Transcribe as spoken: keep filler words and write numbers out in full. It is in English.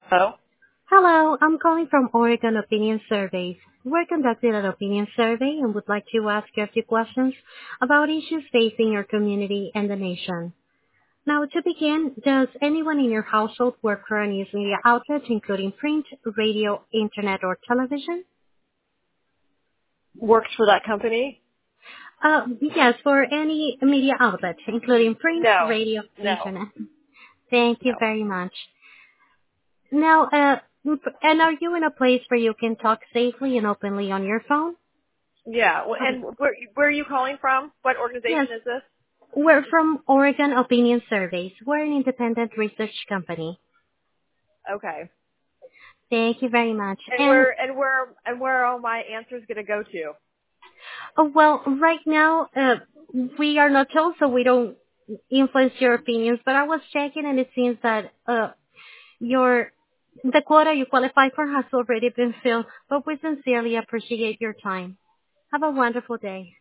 Hello? Hello, I'm calling from Oregon Opinion Surveys. We're conducting an opinion survey and would like to ask you a few questions about issues facing your community and the nation. Now, to begin, does anyone in your household work for a news media outlet, including print, radio, internet, or television? Works for that company? Uh, yes, for any media outlet, including print, No. radio, No. internet. Thank you No. very much. Now, uh, and are you in a place where you can talk safely and openly on your phone? Yeah. Well, Okay. and where, where are you calling from? What Yes, organization is this? we're from Oregon Opinion Surveys. We're an independent research company. Okay. Thank you very much. And And, where and where and where are all my answers going to go to? uh, well, right now, uh, we are not told, so we don't influence your opinions, but I was checking and it seems that, uh, your, the quota you qualify for has already been filled, but we sincerely appreciate your time. Have a wonderful day.